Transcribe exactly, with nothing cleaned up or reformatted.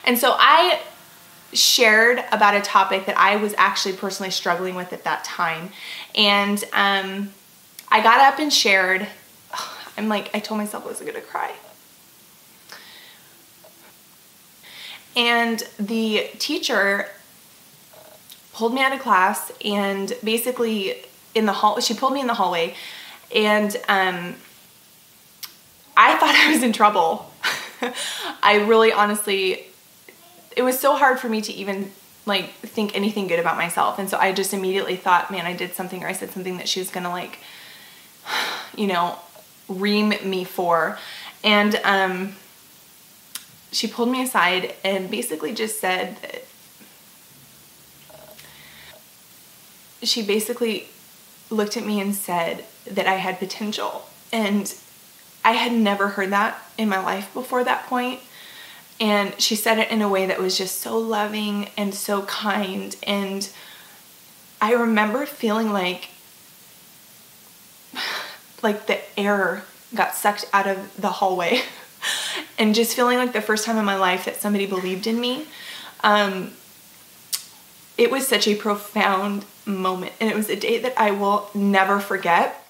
And so I shared about a topic that I was actually personally struggling with at that time. And um, I got up and shared. I'm like, I told myself I wasn't gonna cry. And the teacher pulled me out of class and basically in the hall, she pulled me in the hallway, and um, I thought I was in trouble. I really honestly, it was so hard for me to even like think anything good about myself. And so I just immediately thought, man, I did something or I said something that she was gonna like, you know, ream me for. And um, she pulled me aside and basically just said that she basically looked at me and said that I had potential. And I had never heard that in my life before that point. And she said it in a way that was just so loving and so kind. And I remember feeling like, like the air got sucked out of the hallway and just feeling like the first time in my life that somebody believed in me. Um, it was such a profound moment, and it was a day that I will never forget.